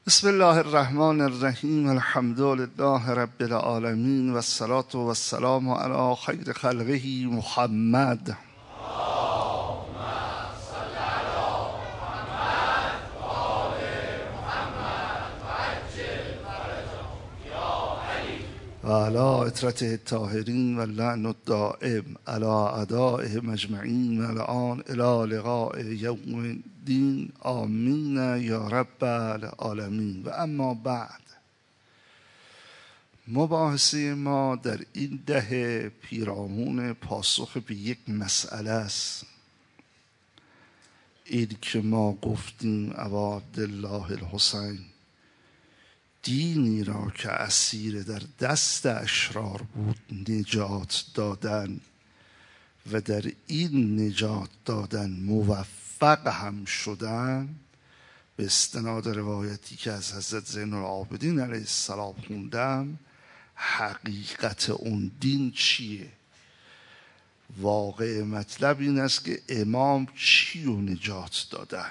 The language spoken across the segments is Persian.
بسم الله الرحمن الرحیم. الحمد لله رب العالمین و الصلاة و السلام علی خیر خلقه محمد. و علی اطرته الطاهرین و اللعن الدائم علی اعدائهم اجمعین و الان الی لقاء یوم الدین. آمین یا رب العالمین. و اما بعد، مباحثه ما در این دهه پیرامون پاسخ به یک مسئله است. این که ما گفتیم ابا عبدالله الحسین دینی را که اسیر در دست اشرار بود نجات دادن و در این نجات دادن موفق هم شدن، به استناد روایتی که از حضرت زین العابدین علیه السلام خوندم. حقیقت اون دین چیه؟ واقع مطلب این است که امام چی رو نجات دادن.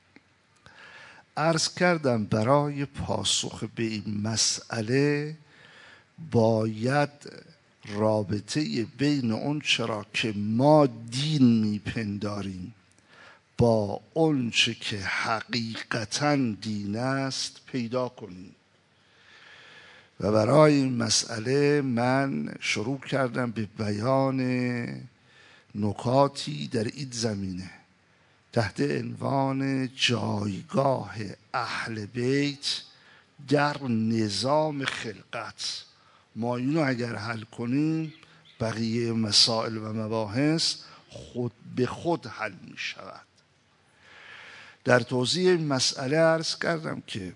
عرض کردم برای پاسخ به این مسئله باید رابطه بین اون چرا که ما دین میپنداریم با اون چه که حقیقتاً دین است پیدا کنیم. و برای این مسئله من شروع کردم به بیان نکاتی در این زمینه تحت عنوان جایگاه اهل بیت در نظام خلقت. ما اینو اگر حل کنیم بقیه مسائل و مباحث خود به خود حل می شود. در توضیح این مسئله عرض کردم که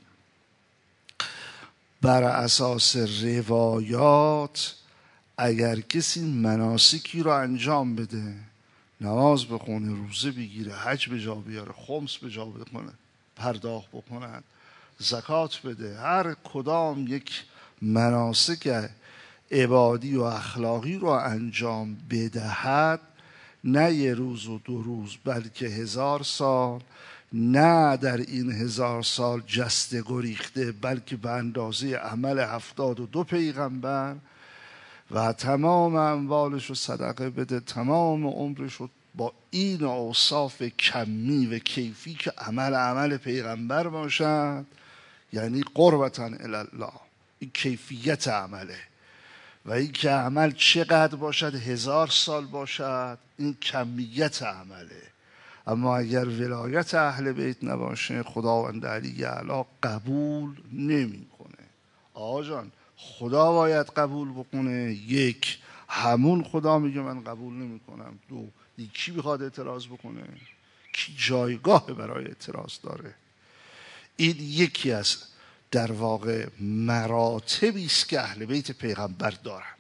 بر اساس روایات اگر کسی مناسکی رو انجام بده، نماز بخونه، روزه بگیره، حج به جا بیاره، خمس به جا بکنه، پرداخت بکنه، زکات بده، هر کدام یک مناسک عبادی و اخلاقی رو انجام بدهد، نه یه روز و 2 روز بلکه 1000 سال، نه در این 1000 سال جسته گریخته بلکه به اندازه عمل 72 پیغمبر، و تمام اموالش رو صدقه بده، تمام عمرش رو با این اوصاف کمی و کیفی که عمل پیغمبر باشد، یعنی قربتاً الی الله. این کیفیت عمله. و این که عمل چقدر باشد، 1000 سال باشد، این کمیت عمله. اما اگر ولایت اهل بیت نباشه خداوند علی اعلی قبول نمیکنه. آقا جان، خدا باید قبول بکنه. 1 همون خدا میگه من قبول نمیکنم. 2 کی بخواد اعتراض بکنه؟ کی جایگاه برای اعتراض داره؟ این یکی از در واقع مراتبی است که اهل بیت پیغمبر دارن.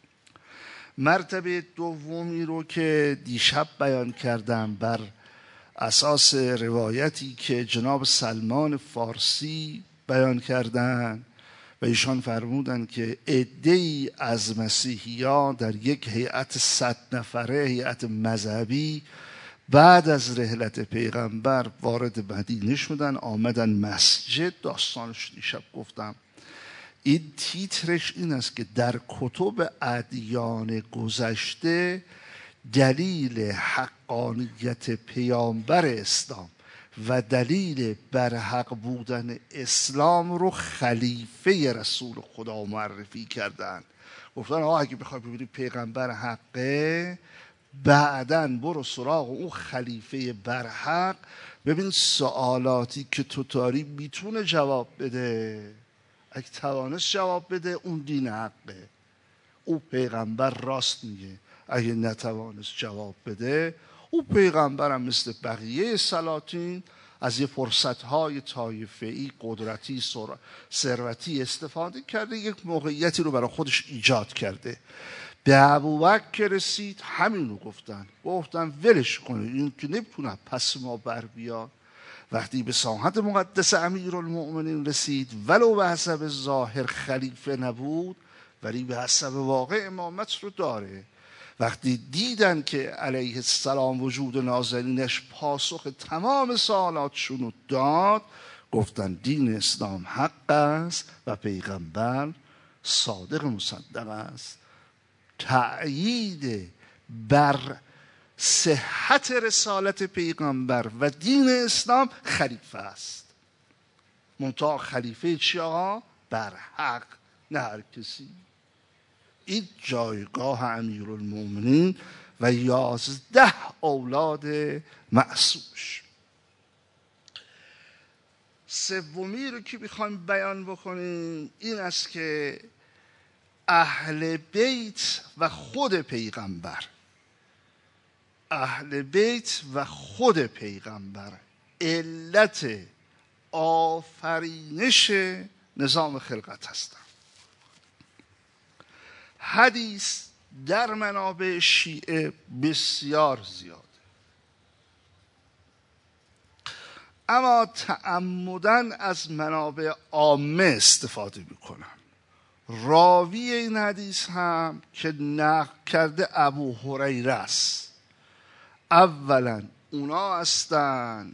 مرتبه دومی رو که دیشب بیان کردم بر اساس روایتی که جناب سلمان فارسی بیان کردن و ایشان فرمودن که عده‌ای از مسیحیان در یک هیئت 100 نفره، هیئت مذهبی، بعد از رحلت پیغمبر وارد مدینه شدن، آمدن مسجد. داستانش دیشب گفتم. این تیترش این است که در کتب ادیان گذشته دلیل حقانیت پیامبر اسلام و دلیل برحق بودن اسلام رو خلیفه رسول خدا معرفی کردن. گفتن آقا اگه بخوای ببینی پیغمبر حقه، بعدن برو سراغ اون خلیفه برحق، ببین سوالاتی که تو داری میتونه جواب بده. اگه توانست جواب بده اون دین حقه، او پیغمبر راست میگه. اگه نتوانست جواب بده، او پیغمبرم مثل بقیه سلاطین از یه فرصتهای طایفه‌ای، قدرتی، ثروتی استفاده کرده، یک موقعیتی رو برای خودش ایجاد کرده. به ابوبکر رسید، همینو گفتن ولش کنه، این که نمیتونه پس ما بر بیاد. وقتی به ساحت مقدس امیرالمؤمنین رسید، ولو به حسب ظاهر خلیفه نبود ولی به حسب واقع امامت رو داره. وقتی دیدن که علیه السلام وجود نازنینش پاسخ تمام سوالاتشون رو داد، گفتن دین اسلام حق است و پیغمبر صادق مصدق است. تأیید بر صحت رسالت پیغمبر و دین اسلام خلیفه است. منتها خلیفه چی آقا؟ بر حق، نه هر کسی. این جایگاه امیرالمومنین و 11 اولاد معصومش. سومی رو که میخوایم بیان بکنیم این است که اهل بیت و خود پیغمبر، اهل بیت و خود پیغمبر علت آفرینش نظام خلقت هستند. حدیث در منابع شیعه بسیار زیاده، اما تعمدن از منابع عامه استفاده میکنن. راوی این حدیث هم که نقل کرده ابو هریره است. اولا اونا هستن،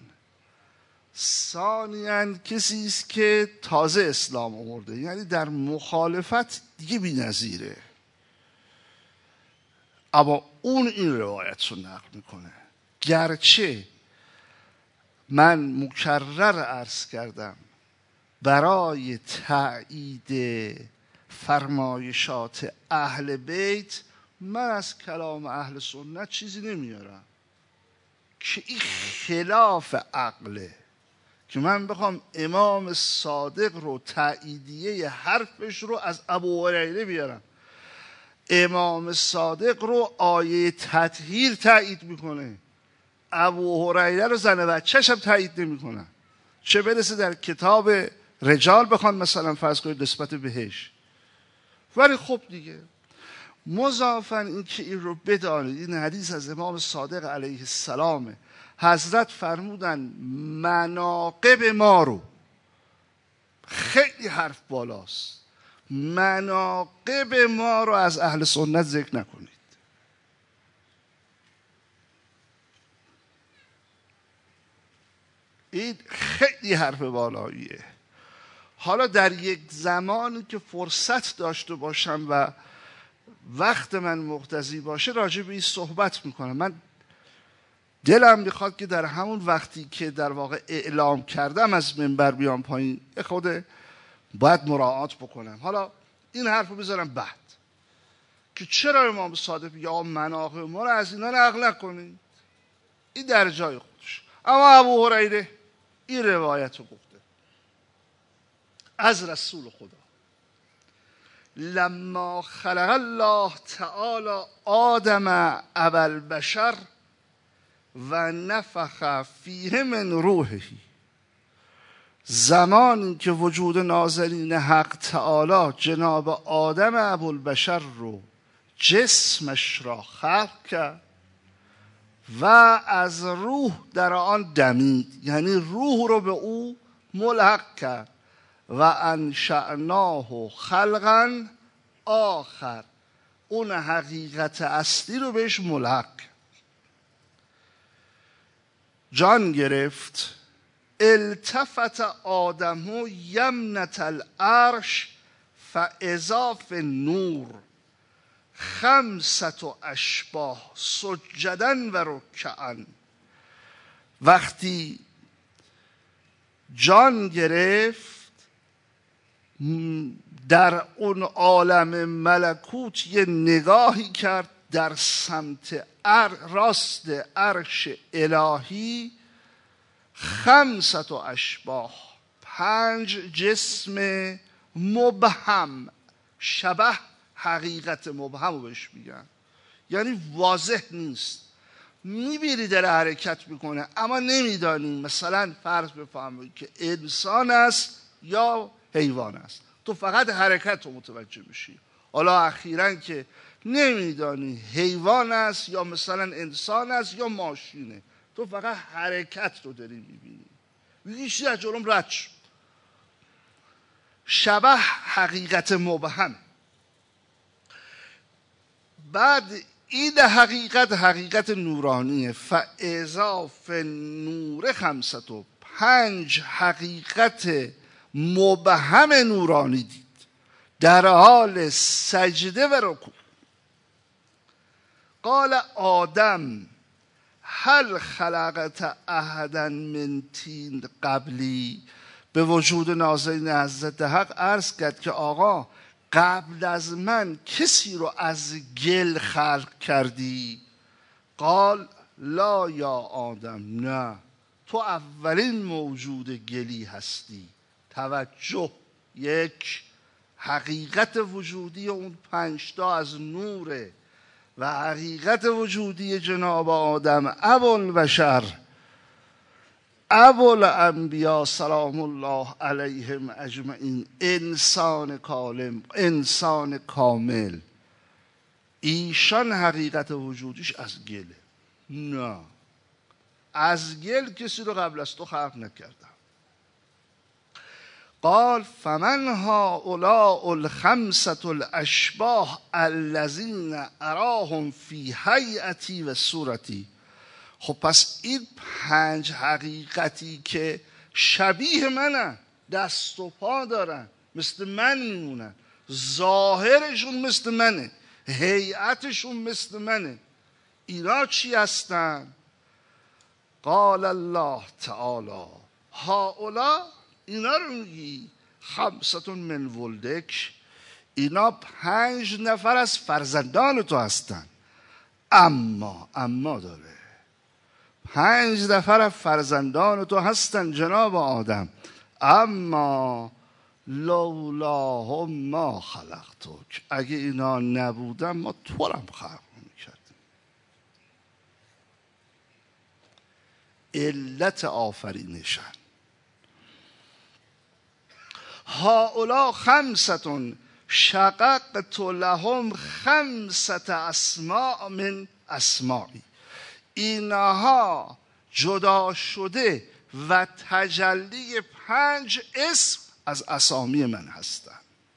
ثانیاً کسی است که تازه اسلام آورده، یعنی در مخالفت دیگه بی‌نظیره، اما اون این روایت رو نقل میکنه. گرچه من مکرر عرض کردم برای تأیید فرمایشات اهل بیت من از کلام اهل سنت چیزی نمیارم که این خلاف عقله، که من بخوام امام صادق رو تأییدیه حرفش رو از ابو هریره بیارم. امام صادق رو آیه تطهیر تأیید میکنه، ابو هریره رو زن بچه‌ش هم تأیید نمیکنن، چه برسه در کتاب رجال بخوان مثلا فرض کنید نسبت بهش. ولی خب دیگه مضافاً این که این رو بدانید، این حدیث از امام صادق علیه السلام، حضرت فرمودن مناقب ما رو، خیلی حرف بالاست، مناقب ما رو از اهل سنت ذکر نکنید. این خیلی حرف بالاییه. حالا در یک زمانی که فرصت داشته باشم و وقت من مقتضی باشه راجع به این صحبت میکنم. من دلم میخواد که در همون وقتی که در واقع اعلام کردم از منبر بیام پایین خود باید مراعات بکنم. حالا این حرف رو بذارم بعد که چرا امام صادق یا مناقب ما رو از اینا نقل نکنید، این در جای خودش. اما ابو هریره این روایت رو گفته از رسول خدا: لما خلق الله تعالی آدم ابا البشر و نفخ فیه من روحه، زمانی که وجود نازلین حق تعالی جناب آدم ابوالبشر رو جسمش را خلق کرد و از روح در آن دمید، یعنی روح رو به او ملحق کرد. و انشأناه خلقا آخر، اون حقیقت اصلی رو بهش ملحق جان گرفت. التفت آدم یمنة العرش فاذا فی النور 5 اشباح سجدا و رکعا. وقتی جان گرفت در اون عالم ملکوت یه نگاهی کرد در سمت راست عرش الهی. 5 اشباح، 5 جسم مبهم، شبه حقیقت مبهم رو بهش میگن، یعنی واضح نیست، میبینی در حرکت میکنه اما نمیدانی مثلا فرض بفهمید که انسان است یا حیوان است، تو فقط حرکت رو متوجه میشی. حالا اخیراً که نمیدانی حیوان است یا مثلا انسان است یا ماشینه، تو فقط حرکت رو داری میبینی، میگی چیزی از جلوم رد شد. شبه حقیقت مبهم. بعد این حقیقت نورانیه. فاذا فی النور 5، 5 حقیقت مبهم نورانی دید در حال سجده و رکوع. قال آدم هل خلقت احدا من طین قبلی. به وجود نازنین حضرت حق عرض کرد که آقا قبل از من کسی رو از گل خلق کردی؟ قال لا یا آدم، نه، تو اولین موجود گلی هستی. توجه، 1 حقیقت وجودی اون 5 تا از نوره و حقیقت وجودی جناب آدم ابوالبشر ابوالانبیا سلام الله علیهم اجمعین، انسان کامل، ایشان حقیقت وجودیش از گله. نه، از گل کسی رو قبل از تو خلق نکردم. قال فمن هؤلاء الخمسة الاشباح الذین اراهم فی هیئتی و صورتی. خب پس این 5 حقیقتی که شبیه منن، دست و پا دارن، مثل من میمونن، ظاهرشون مثل منه، هیئتشون مثل منه، اینا چی هستن؟ قال الله تعالی هؤلاء، اینا رو میگی 5 من ولدک، اینا 5 نفر از فرزندان تو هستن. اما داره 5 نفر از فرزندان تو هستن جناب آدم. اما لولاهم ما خلقتک، اگه اینا نبودن ما تو رو هم خلق میکردیم. علت آفرینشن. هؤلاء 5 شققت لهم 5 اسماء من اسمائی، اینها جدا شده و تجلی 5 اسم از اسامی من هستند.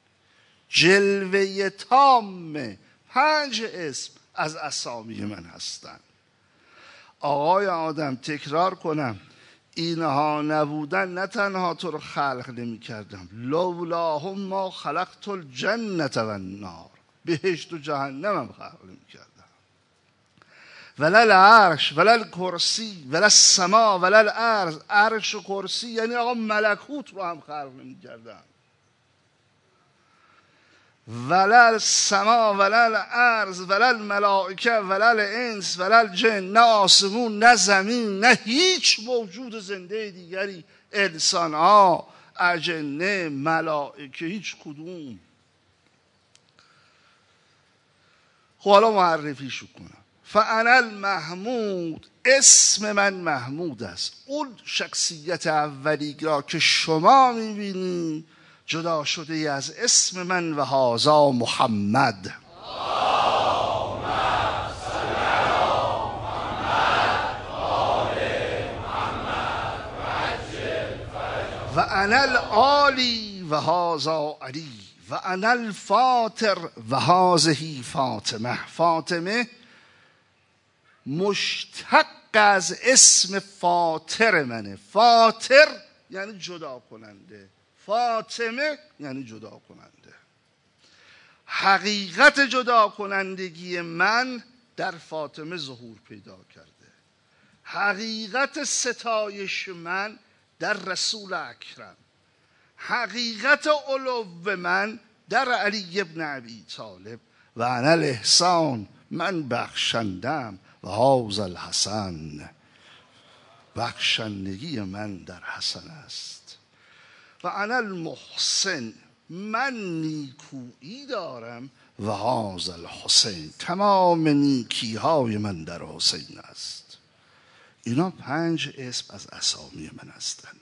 جلوه تام 5 اسم از اسامی من هستند. آقای آدم تکرار کنم، اینها نبودن نه تنها تو رو خلق نمی کردم، لولاهم ما خلقت الجنة و النار، بهشت و جهنم هم خلق نمی کردم. ولا العرش ولا الکرسی ولا السما ولا الارض، عرش و کرسی یعنی آقا ملکوت رو هم خلق نمی کردم. ولا السما ولا الارض ولا الملائکه ولا الانس ولا الجن، نه آسمون نه زمین نه هیچ موجود زنده دیگری، انسان ها، اجنه، ملائکه، هیچ کدوم. خب حالا معرفیشو کنم. فانا المحمود، اسم من محمود است. اون شخصیت اولی را که شما میبینی جدا شده از اسم من و هذا محمد. و انا العالی و هذا علی و انا الفاطر و هذه فاطمه. فاطمه مشتق از اسم فاطر منه. فاطر یعنی جدا کننده، فاطمه یعنی جدا کننده. حقیقت جدا کنندگی من در فاطمه ظهور پیدا کرده. حقیقت ستایش من در رسول اکرم. حقیقت علو من در علی ابن ابی طالب. و انا الاحسان، من بخشندم، و هذا الحسن، بخشندگی من در حسن است. و انا المحسن، من نیکویی دارم، و هذا الحسین، تمام نیکی های من در حسین است. اینا 5 اسم از اسامی من هستند،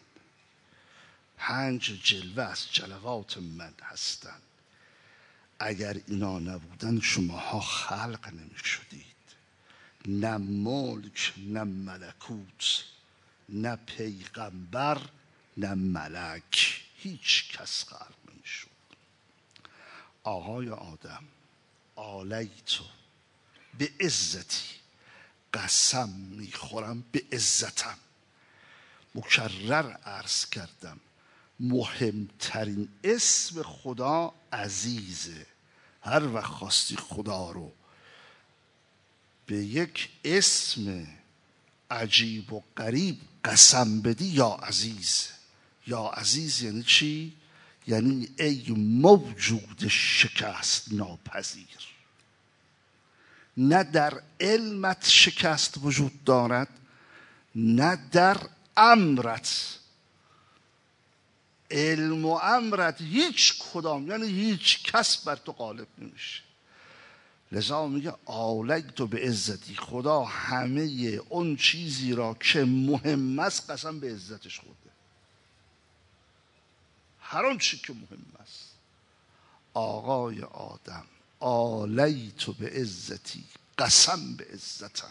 5 جلوه از جلوات من هستند. اگر اینا نبودن شماها خلق نمی شدید. نه ملک، نه ملکوت، نه پیغمبر، نه ملک، هیچ کس خلق نمی شد. آقای آدم، آلیتو به عزتی، قسم میخورم به عزتم، مکرر عرض کردم مهمترین اسم خدا عزیزه. هر وقت خواستی خدا رو به یک اسم عجیب و غریب قسم بدی، یا عزیز. یا عزیز یعنی چی؟ یعنی ای موجود شکست ناپذیر. نه در علمت شکست وجود دارد، نه در امرت. علم و امرت هیچ کدام، یعنی هیچ کس بر تو غالب نمیشه. لذا میگه آلیت به عزتی، خدا همه اون چیزی را که مهم است قسم به عزتش خورده. هر اون چی که مهم است. آقای آدم آلیت به عزتی، قسم به عزتم.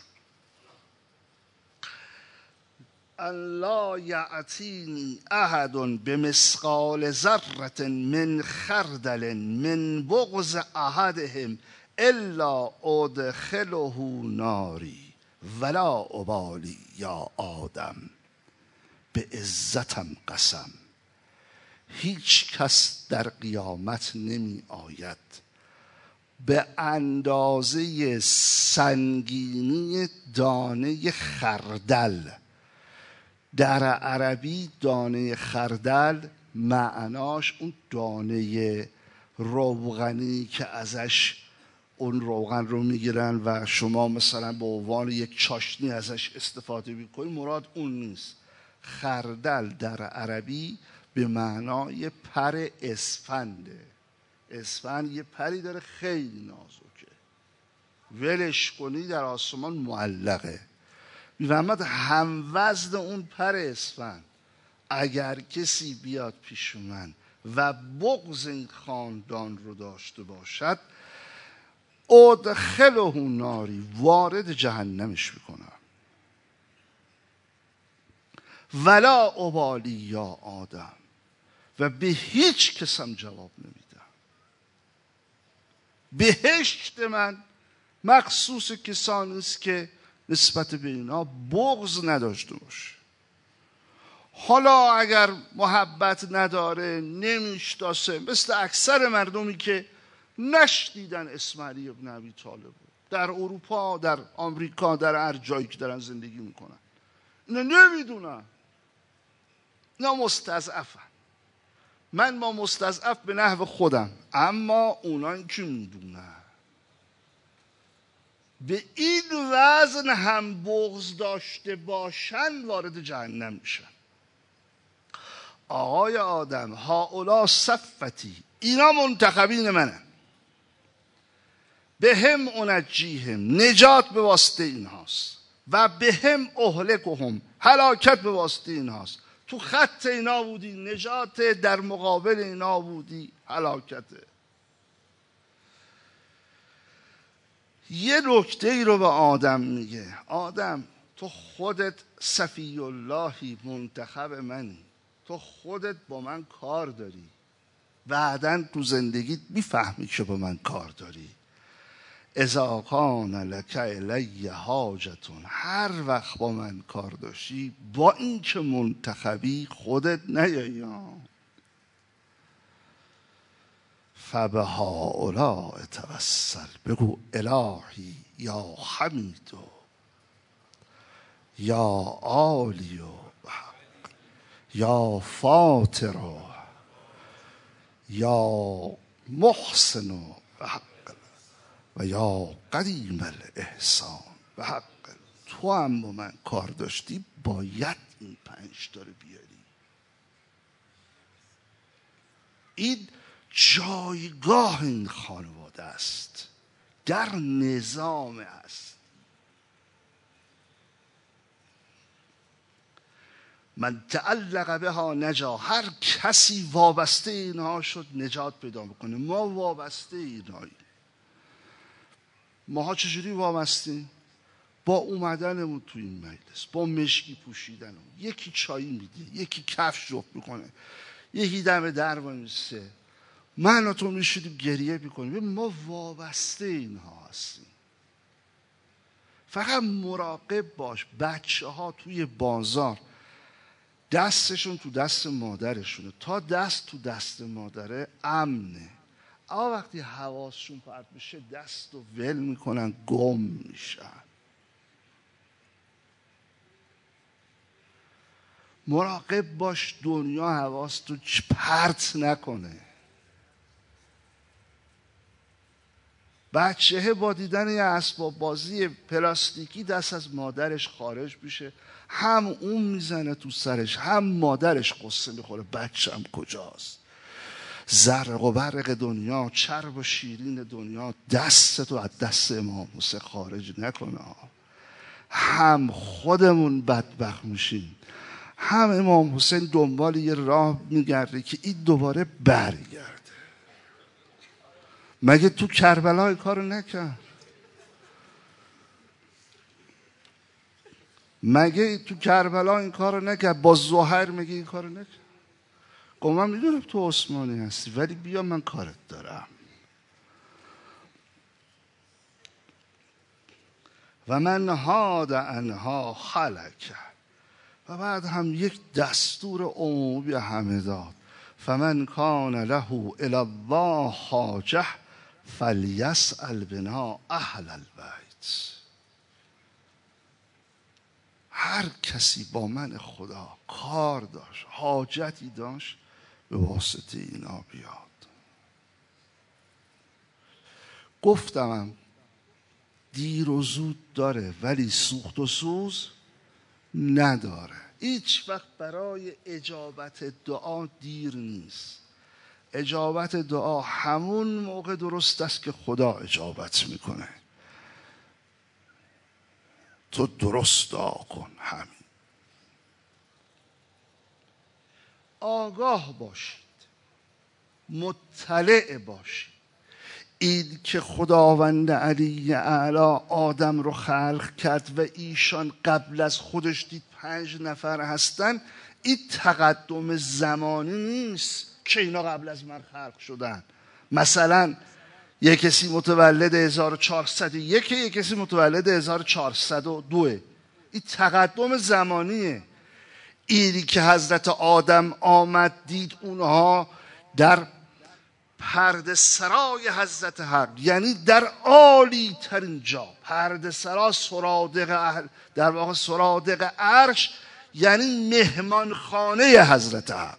ان لا یأتینی احد بمثقال ذره من خردل من بغض احدهم الا ادخله ناری ولا ابالی یا آدم. به عزتم قسم، هیچ کس در قیامت نمی آید به اندازه سنگینی دانه خردل. در عربی دانه خردل معناش اون دانه روغنی که ازش اون روغن رو میگیرن و شما مثلا به عنوان یک چاشنی ازش استفاده میکنید، مراد اون نیست. خردل در عربی به معنای پر اسفنده. اسفند یه پری داره خیلی نازکه، ولش کنی در آسمان معلقه. میفهمد هم وزن اون پر اسفند. اگر کسی بیاد پیش من و بغض این خاندان رو داشته باشد، ادخله ناری، وارد جهنمش میکنم. ولا ابالی یا آدم، و به هیچ کسم جواب نمیدم. بهشت من مخصوص کسانی است که نسبت به اینا بغض نداشته باشه. حالا اگر محبت نداره، نمیشناسه، مثل اکثر مردمی که نشنیدن اسم علی ابن ابی طالب در اروپا، در آمریکا، در هر جایی که دارن زندگی میکنن، اینا نمیدونن، اینا مستضعفن. من با مستضعف به نحو خودم، اما اونایی که میدونن به این وزن هم بغض داشته باشن وارد جهنم میشن. آقای آدم هاولا صفتی، اینا منتخبین منن، به هم انجیهم، نجات به واسطه این هاست، و به هم اهلکهم، هلاکت به واسطه این هاست. تو خط اینا بودی نجات، در مقابل اینا بودی هلاکته. یه نکته ای رو به آدم میگه، آدم تو خودت صفی اللهی، منتخب منی، تو خودت با من کار داری، بعدن تو زندگیت میفهمی که با من کار داری. اذا کان لک الی حاجتون، هر وقت با من کار داشتی، با این که منتخبی خودت نیایی. فبهؤلاء توسل، بگو الهی یا حمید و یا عالی و یا فاطر و یا محسن و و یا قدیم الاحسان و حق. تو هم با من کار داشتی، باید این 5 تا رو بیاری. این جایگاه این خانواده است، در نظام است. من تعلق بها نجا، هر کسی وابسته اینها شد نجات پیدا میکنه. ما وابسته ایناییم. ماها چجوری وابستیم؟ با اومدنمون تو این مجلس، با مشکی پوشیدنمون. یکی چایی میده، یکی کفش جفت میکنه، یکی دم در وایسه، من و تو میشیدیم گریه میکنیم. ما وابسته اینها هستیم. فقط مراقب باش بچه ها توی بازار دستشون تو دست مادرشونه. تا دست تو دست مادره امنه. اما وقتی حواسشون پرت بشه دست و ول میکنن، گم میشن. مراقب باش دنیا حواست رو پرت نکنه. بچه با دیدن یه اسباب بازی پلاستیکی دست از مادرش خارج میشه، هم اون میزنه تو سرش هم مادرش قصه میخوره بچم کجاست. زرق و برق دنیا، چرب و شیرین دنیا دستتو از دست امام حسین خارج نکنه. هم خودمون بدبخت میشیم، هم امام حسین دنبال یه راه میگرده که این دوباره برگرده. مگه تو کربلا این کارو نکرد؟ مگه تو کربلا این کارو نکرد؟ با زهر مگه این کارو نکرد؟ گفت من میدونم تو عثمانی هستی ولی بیا من کارت دارم. و من هاد انها خلق. و بعد هم یک دستور عمومی همه داد. فمن کان له الی الله حاجه فلیسأل بنا اهل البیت. هر کسی با من خدا کار داشت، حاجتی داشت، به واسطه اینا بیاد. گفتمم دیر و زود داره ولی سوخت و سوز نداره. هیچ وقت برای اجابت دعا دیر نیست. اجابت دعا همون موقع درست است که خدا اجابت میکنه. تو درست دعا کن. همین. آگاه باشید، مطلع باشید. این که خداوند علی اعلی آدم رو خلق کرد و ایشان قبل از خودش دید 5 نفر هستن، این تقدم زمانی نیست که اینا قبل از من خلق شدن. مثلا یک کسی متولد 1401، یک کسی متولد 1402. این تقدم زمانیه. اینی که حضرت آدم آمد دید اونها در پرده سرای حضرت حق، یعنی در عالی ترین جا، پرده سرا سرادق اهل، در واقع سرادق عرش، یعنی مهمان خانه حضرت حق.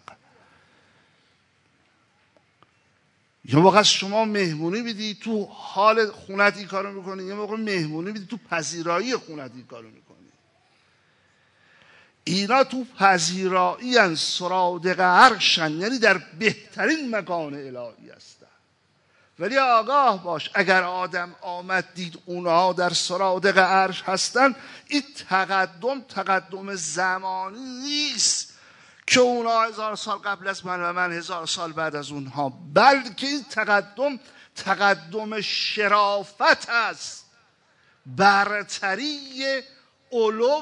یه موقع شما مهمونی بیدی تو حال خونت این کارو میکنی، یه موقع مهمونی بیدی تو پذیرایی خونت این کارو میکنی. اینا تو پذیرایی ان سرادق عرشن، یعنی در بهترین مکان الهی هستن. ولی آگاه باش اگر آدم آمد دید اونها در سرادق عرش هستن، این تقدم زمانی نیست که اونها 1000 سال قبل از من و من 1000 سال بعد از اونها، بلکه این تقدم شرافت است، برتری علو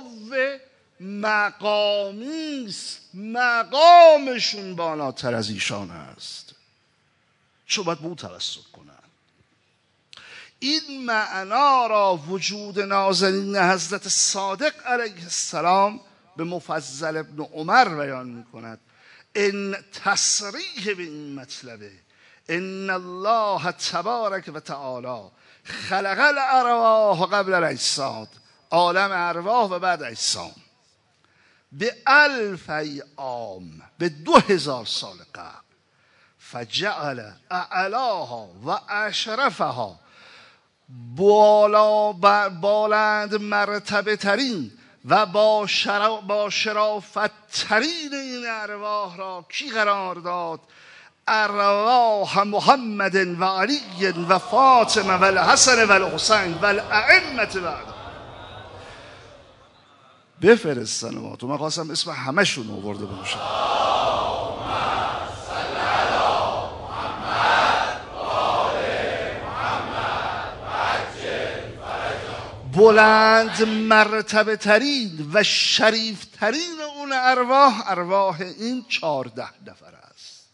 مقامی است. مقامشون بالاتر از ایشان است، چون باید به او توسل کنن. این معنا را وجود نازنین حضرت صادق علیه السلام به مفضل ابن عمر بیان می کند. این تصریح به این مطلبه، ان الله تبارک و تعالی خلق الارواح قبل الاجساد، عالم ارواح و بعد اجسام، به 1000 عام، به 2000 سال قبل. فجعل اعلاها و اشرفها، بالند مرتبه ترین و با شرافت ترین این ارواح را کی قرار داد؟ ارواح محمد و علی و فاطمه و الحسن و الحسین و الائمه بعد. بفرستن ما تو. من خواستم اسم همشون آورده باشم. بلند مرتبه ترین و شریف ترین اون ارواح این 14 نفر است.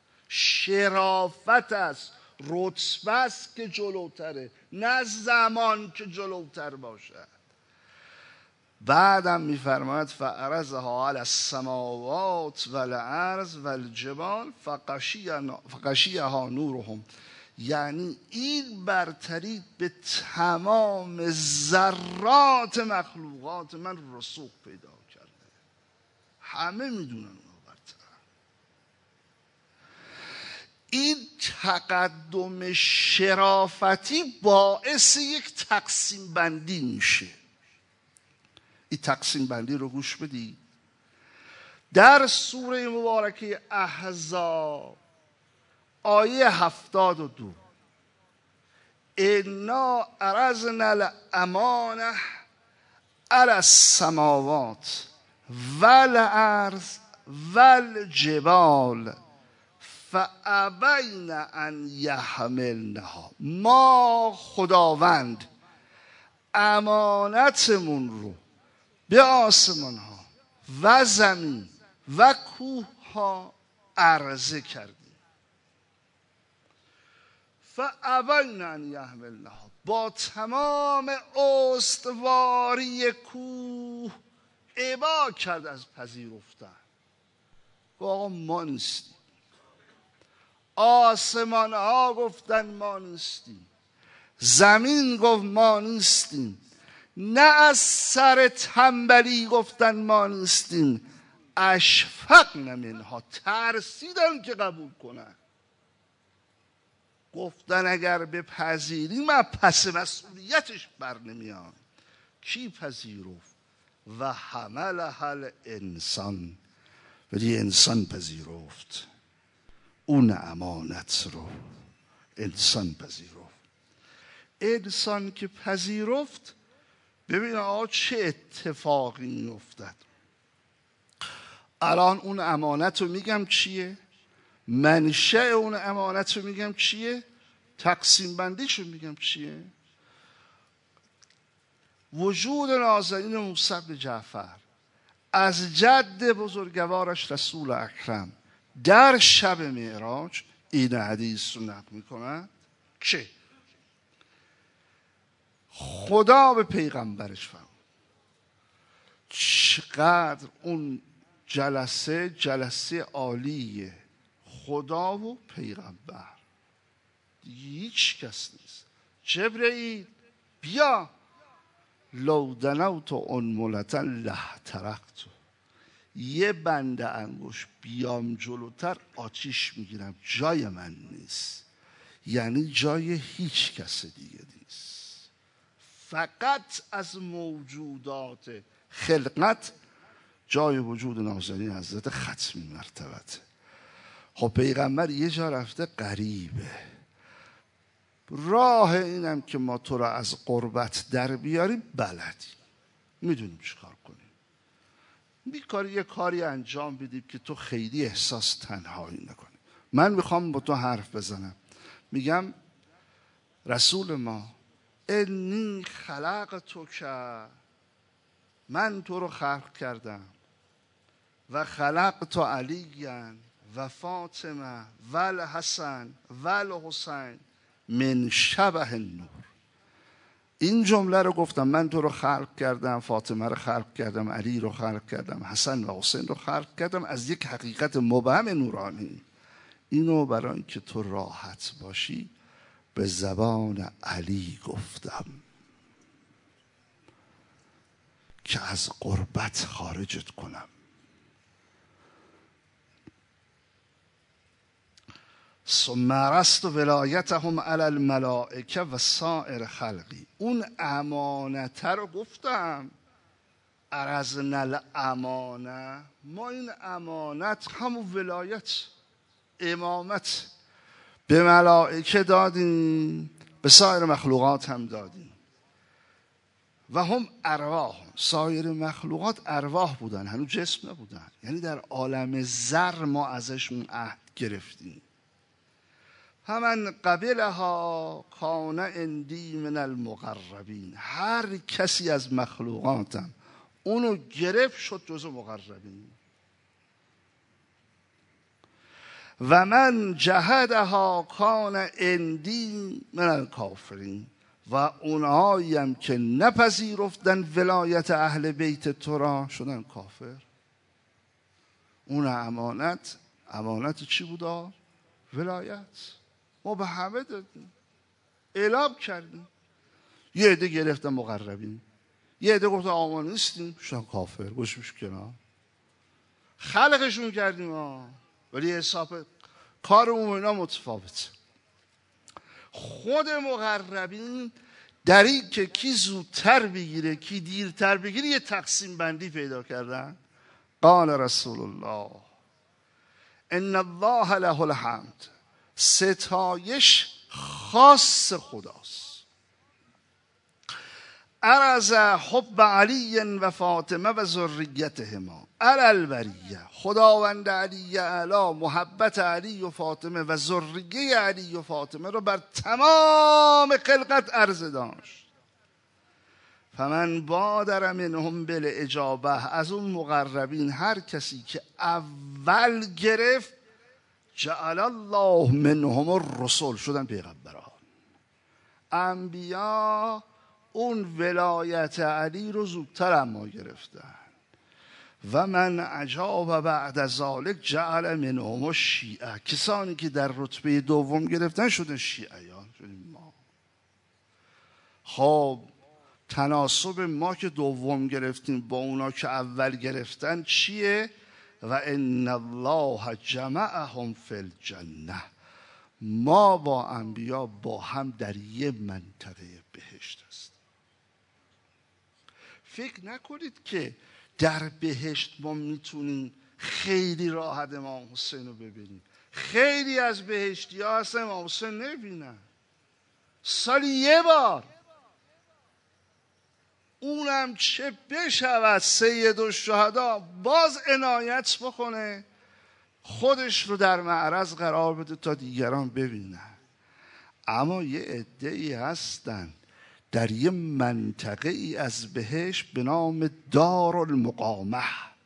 شرافت است، رتبه است که جلوتره، نه زمان که جلوتر باشد. بعدم میفرماید فعرضها علی السماوات والارض والجبال فغشیها نورهم، یعنی این برتری به تمام ذرات مخلوقات من رسوخ پیدا کرده. همه میدونن اونو برتر. این تقدم شرافتی باعث یک تقسیم بندی میشه. این تقسیم بندی رو گوش بدید. در سوره مبارکه احزاب آیه 72 انا عرضنا الامانه علی السماوات والارض والجبال فابین ان یحملنها، ما خداوند امانتمون رو به آسمان ها و زمین و کوه ها عرضه کردیم. فابین ان یحملنها، با تمام استواری کوه ابا کرد از پذیرفتن. آقا ما نیستیم. آسمان ها گفتن ما نیستیم، زمین گفت ما نیستیم، نه از سر تنبلی گفتن ما نیستیم، اشفقن منها، ترسیدن که قبول کنن، گفتن اگر بپذیریم من پس مسئولیتش بر نمیام. کی پذیرفت؟ و حملها الانسان، ولی انسان پذیرفت اون امانت رو. انسان پذیرفت. انسان که پذیرفت، ببین آقا چه اتفاقی میافتد. الان اون امانت رو میگم چیه، منشأ اون امانت رو میگم چیه، تقسیم بندیش رو میگم چیه. وجود نازنین موسی بن جعفر از جد بزرگوارش رسول اکرم در شب معراج این حدیث رو نقل میکنند که خدا به پیغمبرش فرمود. چقدر اون جلسه عالیه، خدا و پیغمبر، هیچ کس نیست. جبرئیل بیا، لو دنوت انملة لاحترقت، یه بند انگوش بیام جلوتر آتیش میگیرم، جای من نیست. یعنی جای هیچ کس دیگه نیست. فقط از موجودات خلقت جای وجود نازنین حضرت ختمی مرتبته. خب پیغمبر یه جا رفته غریبه، راه اینم که ما تو را از قربت در بیاریم بلدی، میدونیم چیکار کنیم. یه کاری انجام بدیم که تو خیلی احساس تنهایی نکنی. من میخوام با تو حرف بزنم، میگم رسول ما انی خلقتک، من تو رو خلق کردم، و خلقت علیًا و فاطمه و الحسن و الحسین من شبه النور. این جمله رو گفتم، من تو رو خلق کردم، فاطمه رو خلق کردم، علی رو خلق کردم، حسن و حسین رو خلق کردم از یک حقیقت مبهم نورانی. اینو برای اینکه تو راحت باشی به زبان علی گفتم که از قربت خارجت کنم. ثم عرضت ولایتهم علی الملائکه و سائر خلقی. اون امانت رو گفتم، عرضنا الامانه، ما این امانت همون ولایت امامت به ملائکه دادیم، به سایر مخلوقات هم دادیم. و هم ارواح، سایر مخلوقات ارواح بودن، هنوز جسم نبودن. یعنی در عالم ذر ما ازشون عهد گرفتیم. همن قبلها کان عندی من المقربین، هر کسی از مخلوقاتم اونو گرفت شد جزو مقربین. و من جهدها کان عندی من الکافرین، و اونهایی هم که نپذیرفتن ولایت اهل بیت تو را شدن کافر. اون امانت چی بودا؟ ولایت. ما به همه دادیم، اعلام کردیم. یه عده گرفتن مقربین، یه عده گفتن آمان نیستیم شدن کافر، گوشش کنار. خلقشون کردیم ولی حساب کارمون اینا متفاوته. خود مقربین در این که کی زودتر بگیره کی دیرتر بگیره یه تقسیم بندی پیدا کردن. قال رسول الله ان الله له الحمد، ستایش خاص خداست. عرض حب علی و فاطمه و ذریتهما علی البریه، خداوند علی اعلی محبت علی و فاطمه و ذریه علی و فاطمه رو بر تمام خلقت عرضه داشت. فمن بادر منهم بالاجابه، از اون مقربین هر کسی که اول گرفت جعل الله منهم الرسل، شدن پیغمبران. انبیا اون ولایت علی رو زودتر اما گرفتن. و من عجاب بعد ذالک جعل منهم الشیعه، کسانی که در رتبه دوم گرفتن شدن شیعیان، شدیم ما. خب تناسب ما که دوم گرفتیم با اونا که اول گرفتن چیه؟ و ان الله جمعهم فی الجنه، ما با انبیا با هم در یه منطقه بهشت هستیم. فکر نکنید که در بهشت ما میتونیم خیلی راحت امام حسین رو ببینیم. خیلی از بهشتی ها هستن امام حسین نبینن، سالی یه بار، اونم چه بشود سید الشهدا باز عنایت بکنه خودش رو در معرض قرار بده تا دیگران ببینن. اما یه عده‌ای هستن در یه منطقه ای از بهشت به نام دارالمقامه،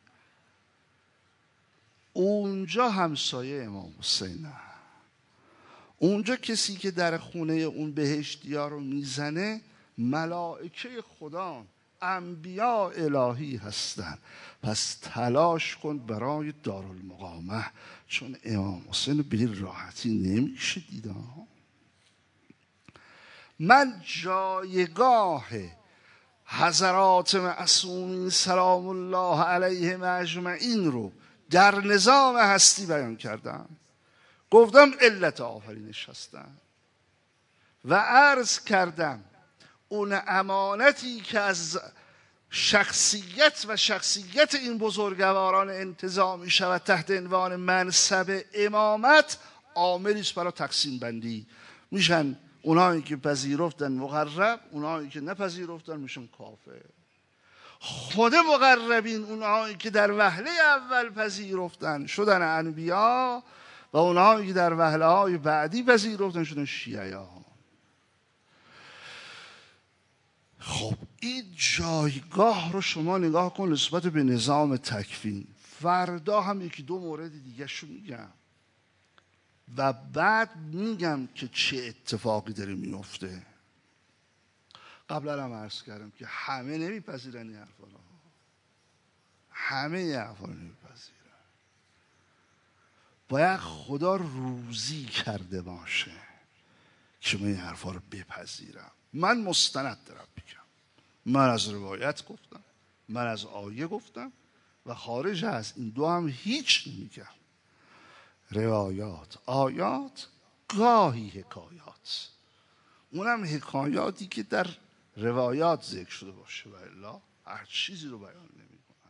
اونجا همسایه امام حسینه. اونجا کسی که در خونه اون بهشتی ها رو میزنه ملائکه خدا، انبیا الهی هستن. پس تلاش کن برای دارالمقامه، چون امام حسین به این راحتی نمیشه دیدن. من جایگاه حضرات معصومین سلام الله علیهم اجمعین رو در نظام هستی بیان کردم. گفتم علت آفرینش هستن و عرض کردم اون امانتی که از شخصیت و شخصیت این بزرگواران انتزاع می شود تحت عنوان منصب امامت، عاملی است برای تقسیم بندی. میشن اونایی که پذیرفتن مقرب، اونایی که نپذیرفتن میشن کافر. خود مقربین اونایی که در وهله اول پذیرفتن شدن انبیا و اونایی که در وهله های بعدی پذیرفتن شدن شیعیان. خب این جایگاه رو شما نگاه کن نسبت به نظام تکوین. فردا هم یکی دو مورد دیگه شو میگم و بعد میگم که چه اتفاقی داره میفته. قبلا هم عرض کردم که همه نمیپذیرن این حرفا رو، همه این حرفا رو نمیپذیرن. باید خدا روزی کرده باشه که من این حرفا رو بپذیرم. من مستند دارم بگم، من از روایت گفتم، من از آیه گفتم و خارج از این دو هم هیچ نمیگم. روایات، آیات، گاهی حکایات، اونم حکایاتی که در روایات ذکر شده باشه و الا هر چیزی رو بیان نمیکنم.